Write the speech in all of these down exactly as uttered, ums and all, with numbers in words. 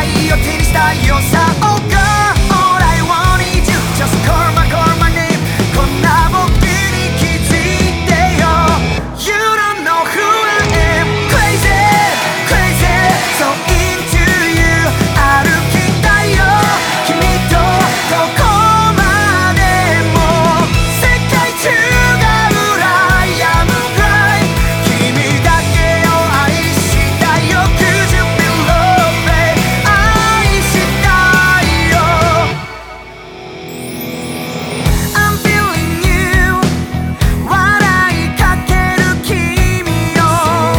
愛を手にしたいよさ Oh girl, all I want is you Just call my, call my name こんな僕に気づいてよ You don't know who I am Crazy, crazy, so into you 歩きたいよ君とどこまでも世界中が羨むくらい君だけを愛したいよ Could you be loved 愛したいよ I'm feeling you 笑いかける君よ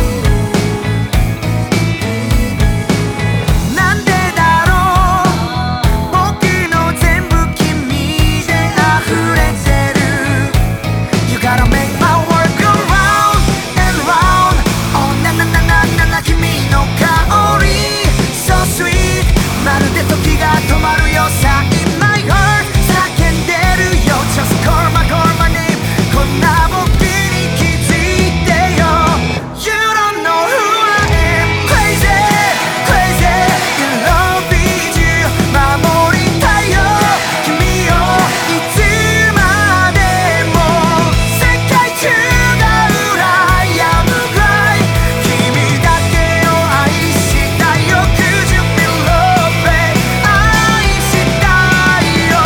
なんでだろう僕の全部君で溢れてる You gotta make my world go round and round Oh なななななな君の香り So sweet まるで時が止まるよさ In my heart 叫んでるよ Just call my, call my name こんな僕に気づいてよ You don't know who I am Crazy, crazy In love with you 守りたいよ君をいつまでも世界中が羨むくらい君だけを愛したいよ Could you be loved 愛したいよ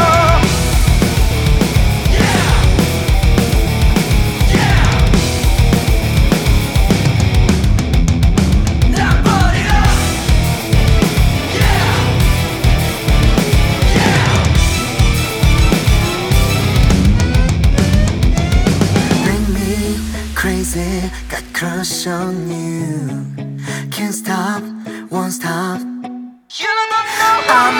Make me crazy, got crush on you. Can't stop, won't stop. You don't know I'm